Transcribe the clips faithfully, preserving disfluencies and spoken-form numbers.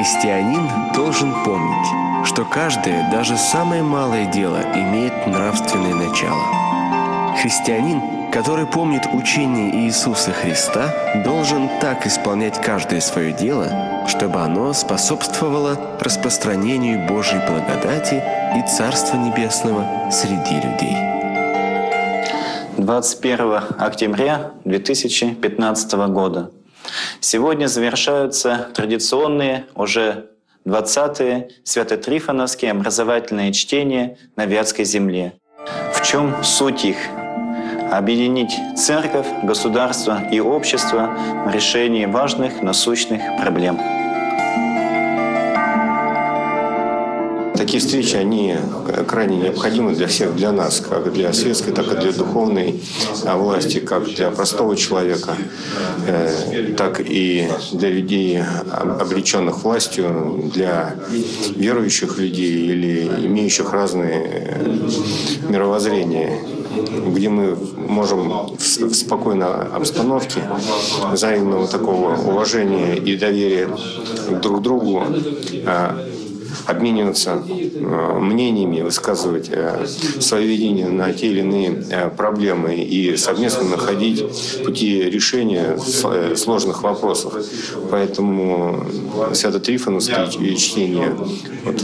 Христианин должен помнить, что каждое, даже самое малое дело имеет нравственное начало. Христианин, который помнит учение Иисуса Христа, должен так исполнять каждое свое дело, чтобы оно способствовало распространению Божьей благодати и Царства Небесного среди людей. двадцать первого октября две тысячи пятнадцатого года. Сегодня завершаются традиционные, уже двадцатые свято-трифоновские образовательные чтения на Вятской земле. В чем суть их? Объединить церковь, государство и общество в решении важных насущных проблем. Такие встречи, они крайне необходимы для всех, для нас, как для светской, так и для духовной власти, как для простого человека, так и для людей, облеченных властью, для верующих людей или имеющих разные мировоззрения, где мы можем в спокойной обстановке взаимного такого уважения и доверия друг к другу обмениваться мнениями, высказывать свое видение на те или иные проблемы и совместно находить пути решения сложных вопросов. Поэтому свято-трифоновские чтения вот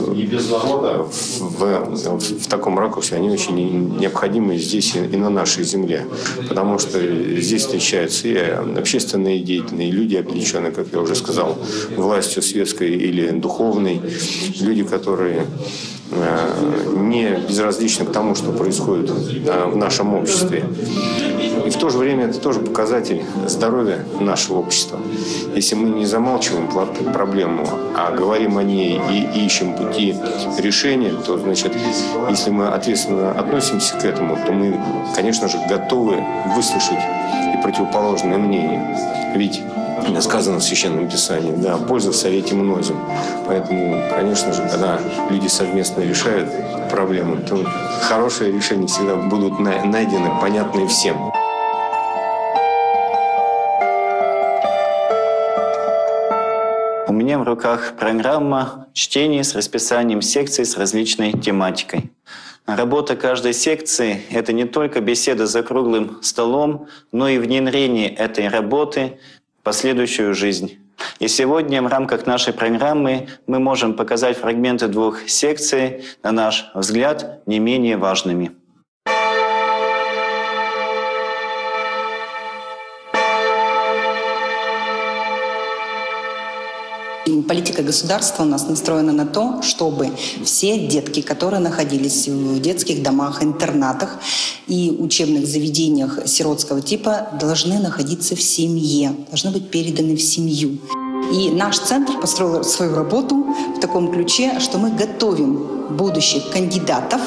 в, в, в таком ракурсе, они очень необходимы здесь и на нашей земле, потому что здесь встречаются и общественные деятели, и люди, облеченные, как я уже сказал, властью светской или духовной, люди, которые не безразличны к тому, что происходит в нашем обществе. И в то же время это тоже показатель здоровья нашего общества. Если мы не замалчиваем проблему, а говорим о ней и ищем пути решения, то, значит, если мы ответственно относимся к этому, то мы, конечно же, готовы выслушать и противоположное мнение. Ведь сказано в Священном Писании, да, польза в совете мнозим. Поэтому, конечно же, когда люди совместно решают проблемы, то хорошие решения всегда будут найдены, понятны всем. У меня в руках программа чтений с расписанием секций с различной тематикой. Работа каждой секции — это не только беседа за круглым столом, но и внедрение этой работы в последующую жизнь. И сегодня в рамках нашей программы мы можем показать фрагменты двух секций, на наш взгляд, не менее важными. Политика государства у нас настроена на то, чтобы все детки, которые находились в детских домах, интернатах и учебных заведениях сиротского типа, должны находиться в семье, должны быть переданы в семью. И наш центр построил свою работу в таком ключе, что мы готовим будущих кандидатов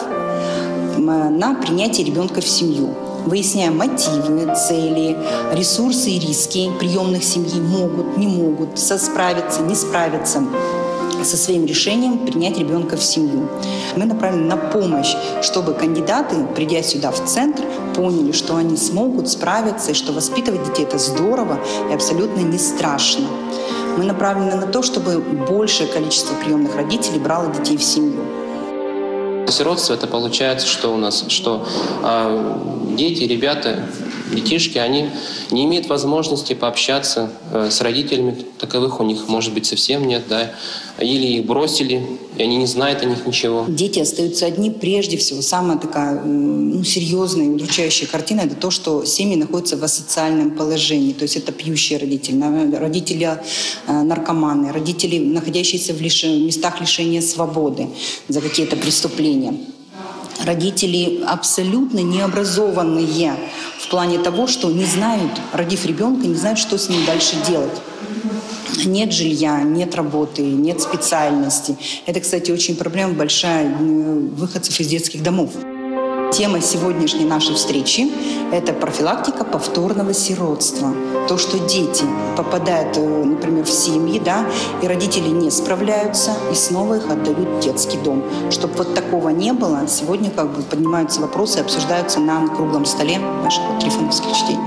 на принятие ребенка в семью. Выясняем мотивы, цели, ресурсы и риски приемных семей, могут, не могут справиться, не справиться со своим решением принять ребенка в семью. Мы направлены на помощь, чтобы кандидаты, придя сюда в центр, поняли, что они смогут справиться, и что воспитывать детей – это здорово и абсолютно не страшно. Мы направлены на то, чтобы большее количество приемных родителей брало детей в семью. Сиротство — это получается, что у нас, что э, дети, ребята, детишки, они не имеют возможности пообщаться э, с родителями, таковых у них, может быть, совсем нет, да, или их бросили, и они не знают о них ничего. Дети остаются одни. Прежде всего, самая такая ну, серьезная и удручающая картина – это то, что семьи находятся в асоциальном положении. То есть это пьющие родители, родители э, наркоманы, родители, находящиеся в лиш... местах лишения свободы за какие-то преступления. Родители абсолютно необразованные в плане того, что не знают, родив ребенка, не знают, что с ним дальше делать. Нет жилья, нет работы, нет специальности. Это, кстати, очень проблема большая выходцев из детских домов. Тема сегодняшней нашей встречи – это профилактика повторного сиротства. То, что дети попадают, например, в семьи, да, и родители не справляются, и снова их отдают в детский дом. Чтобы вот такого не было, сегодня как бы поднимаются вопросы и обсуждаются на круглом столе наших трифоновских чтений.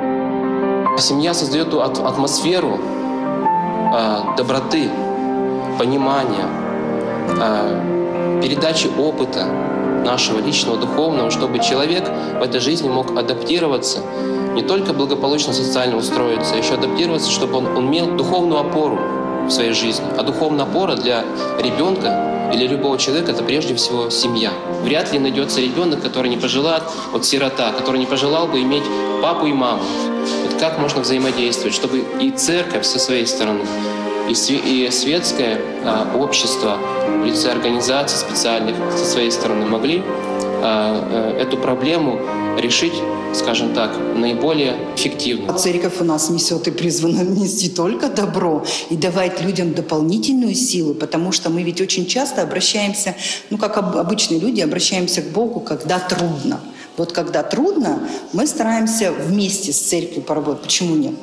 Семья создает атмосферу э, доброты, понимания, передачи опыта нашего личного, духовного, чтобы человек в этой жизни мог адаптироваться, не только благополучно социально устроиться, а еще адаптироваться, чтобы он, он имел духовную опору в своей жизни. А духовная опора для ребенка или любого человека — это прежде всего семья. Вряд ли найдется ребенок, который не пожелает, вот сирота, который не пожелал бы иметь папу и маму. Вот как можно взаимодействовать, чтобы и церковь со своей стороны, и светское а, общество в лице организаций специальных со своей стороны могли а, а, эту проблему решить, скажем так, наиболее эффективно. Церковь у нас несет и призвана нести только добро и давать людям дополнительную силу, потому что мы ведь очень часто обращаемся, ну как обычные люди, обращаемся к Богу, когда трудно. Вот когда трудно, мы стараемся вместе с церковью поработать. Почему нет?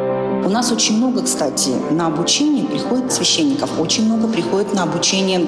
У нас очень много, кстати, на обучение приходит священников, очень много приходит на обучение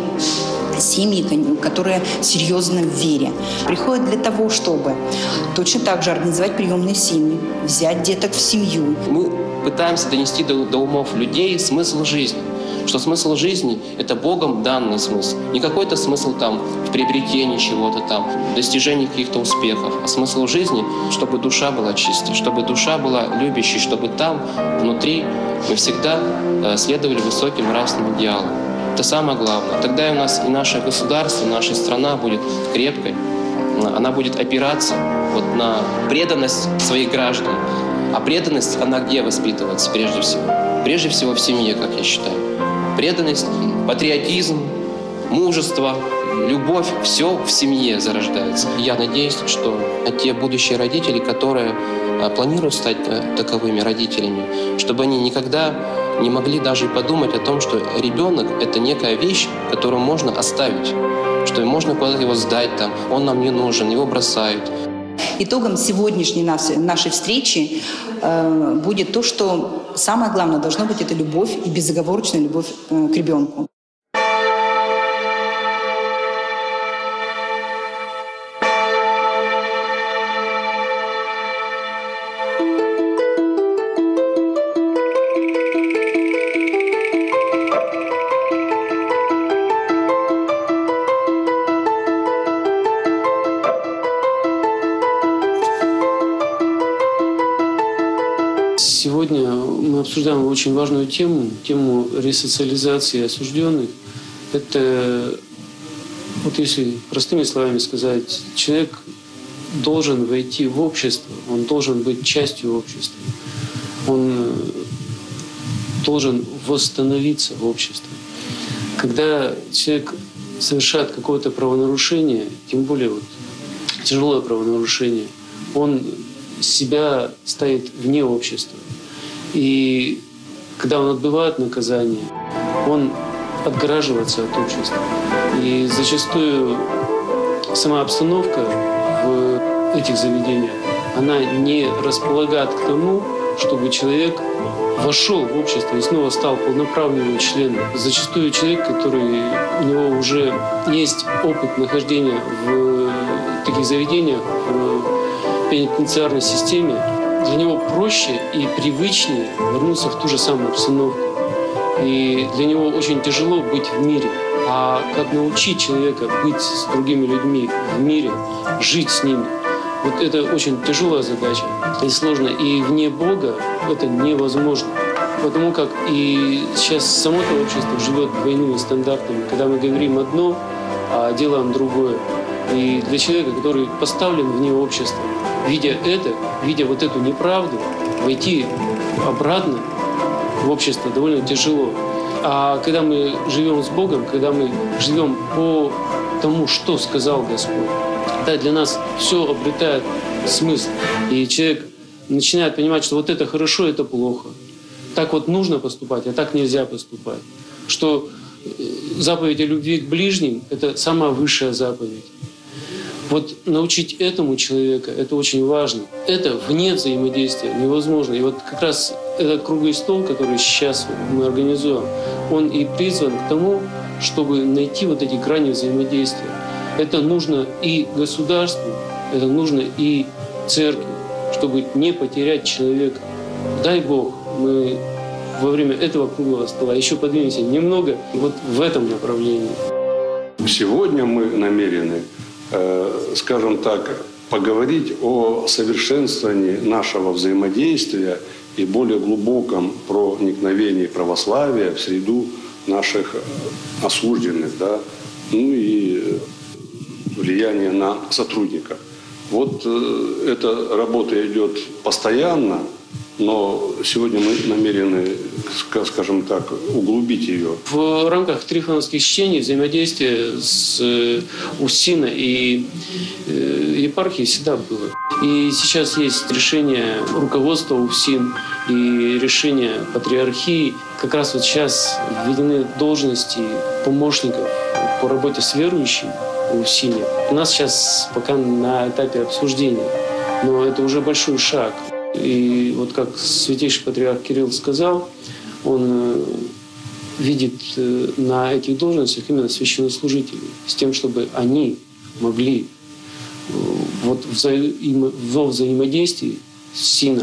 семьи, которые серьезны в вере. Приходят для того, чтобы точно так же организовать приемные семьи, взять деток в семью. Мы пытаемся донести до, до умов людей смысл жизни. Что смысл жизни — это Богом данный смысл. Не какой-то смысл там в приобретении чего-то там, в достижении каких-то успехов, а смысл жизни, чтобы душа была чистой, чтобы душа была любящей, чтобы там, внутри, мы всегда э, следовали высоким нравственным идеалам. Это самое главное. Тогда и у нас и наше государство, и наша страна будет крепкой, она будет опираться вот на преданность своих граждан. А преданность, она где воспитывается прежде всего? Прежде всего в семье, как я считаю. Преданность, патриотизм, мужество, любовь – все в семье зарождается. Я надеюсь, что те будущие родители, которые планируют стать таковыми родителями, чтобы они никогда не могли даже подумать о том, что ребенок – это некая вещь, которую можно оставить, что можно куда-то его сдать, там, он нам не нужен, его бросают. Итогом сегодняшней нашей встречи э, будет то, что самое главное должно быть — это любовь и безоговорочная любовь э, к ребенку. Сегодня мы обсуждаем очень важную тему, тему ресоциализации осужденных. Это, вот если простыми словами сказать, человек должен войти в общество, он должен быть частью общества, он должен восстановиться в обществе. Когда человек совершает какое-то правонарушение, тем более вот тяжелое правонарушение, он себя ставит вне общества. И когда он отбывает наказание, он отгораживается от общества. И зачастую сама обстановка в этих заведениях, она не располагает к тому, чтобы человек вошел в общество и снова стал полноправным его членом. Зачастую человек, который у него уже есть опыт нахождения в таких заведениях, в пенитенциарной системе, для него проще и привычнее вернуться в ту же самую обстановку. И для него очень тяжело быть в мире. А как научить человека быть с другими людьми в мире, жить с ними, вот это очень тяжелая задача и сложно. И вне Бога это невозможно. Потому как и сейчас само-то общество живет двойными стандартами, когда мы говорим одно, а делаем другое. И для человека, который поставлен вне общества, видя это, видя вот эту неправду, войти обратно в общество довольно тяжело. А когда мы живем с Богом, когда мы живем по тому, что сказал Господь, тогда для нас все обретает смысл. И человек начинает понимать, что вот это хорошо, это плохо. Так вот нужно поступать, а так нельзя поступать. Что заповедь о любви к ближним — это самая высшая заповедь. Вот научить этому человека — это очень важно. Это вне взаимодействия невозможно. И вот как раз этот круглый стол, который сейчас мы организуем, он и призван к тому, чтобы найти вот эти грани взаимодействия. Это нужно и государству, это нужно и церкви, чтобы не потерять человека. Дай Бог, мы во время этого круглого стола еще подвинемся немного вот в этом направлении. Сегодня мы намерены, скажем так, поговорить о совершенствовании нашего взаимодействия и более глубоком проникновении православия в среду наших осужденных, да, ну и влияние на сотрудников. Вот эта работа идет постоянно, но сегодня мы намерены, скажем так, углубить ее. В рамках трифоновских чтений взаимодействие с УСИНа и епархией всегда было. И сейчас есть решение руководства УСИН и решение патриархии. Как раз вот сейчас введены должности помощников по работе с верующими в УСИНе. У нас сейчас пока на этапе обсуждения, но это уже большой шаг. И вот как святейший патриарх Кирилл сказал, он видит на этих должностях именно священнослужителей, с тем, чтобы они могли вот во взаимодействии с СИНом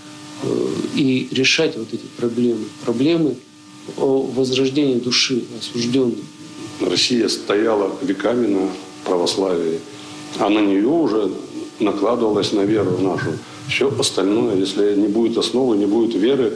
и решать вот эти проблемы. Проблемы о возрождении души осужденных. Россия стояла веками на православии, а на нее уже накладывалась на веру нашу. Все остальное, если не будет основы, не будет веры,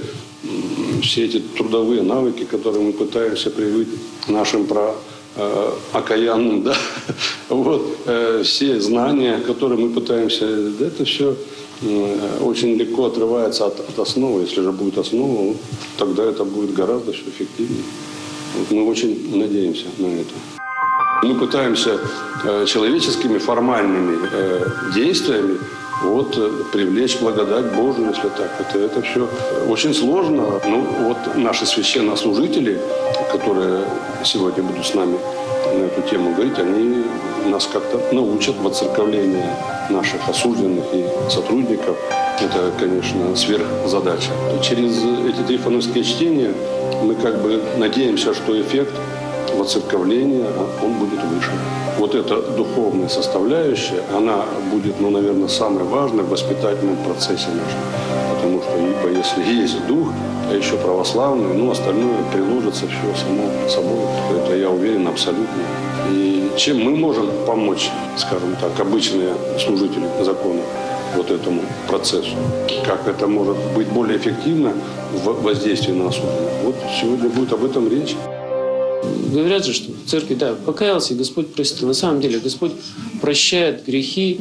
все эти трудовые навыки, которые мы пытаемся привить нашим про э, окаянным, да, вот, э, все знания, которые мы пытаемся, это все э, очень легко отрывается от, от основы. Если же будет основа, вот, тогда это будет гораздо все эффективнее. Вот мы очень надеемся на это. Мы пытаемся э, человеческими формальными э, действиями вот, привлечь благодать Божию, если так. Это, это все очень сложно. Ну, вот наши священнослужители, которые сегодня будут с нами на эту тему говорить, они нас как-то научат воцерковлению наших осужденных и сотрудников. Это, конечно, сверхзадача. Через эти трифоновские чтения мы как бы надеемся, что эффект воцерковления, он будет выше. Вот эта духовная составляющая, она будет, ну, наверное, самой важной в воспитательном процессе нашем. Потому что, ибо если есть дух, а еще православный, ну, остальное приложится все само собой. Это я уверен абсолютно. И чем мы можем помочь, скажем так, обычные служители закона вот этому процессу? Как это может быть более эффективно в воздействии на осужденных? Вот сегодня будет об этом речь. Говорят же, что в церкви, да, покаялся, и Господь простил. На самом деле Господь прощает грехи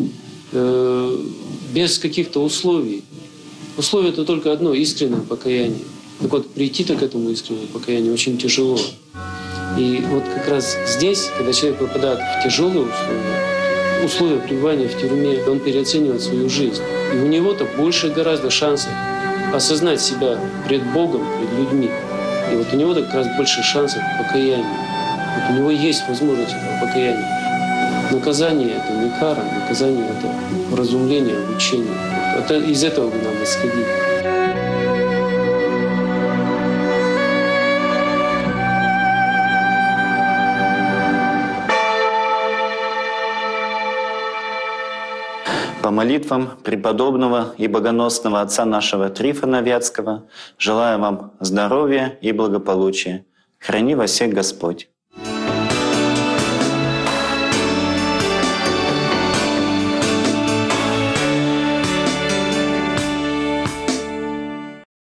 э, без каких-то условий. Условие это только одно – искреннее покаяние. Так вот, прийти-то к этому искреннему покаянию очень тяжело. И вот как раз здесь, когда человек попадает в тяжелые условия, условия пребывания в тюрьме, он переоценивает свою жизнь. И у него-то больше гораздо шансов осознать себя пред Богом, пред людьми. И вот у него как раз больше шансов покаяния. Вот у него есть возможность этого покаяния. Наказание – это не кара, наказание – это вразумление, обучение. Это, из этого надо исходить. По молитвам преподобного и богоносного отца нашего Трифона Вятского желаю вам здоровья и благополучия. Храни вас всех Господь.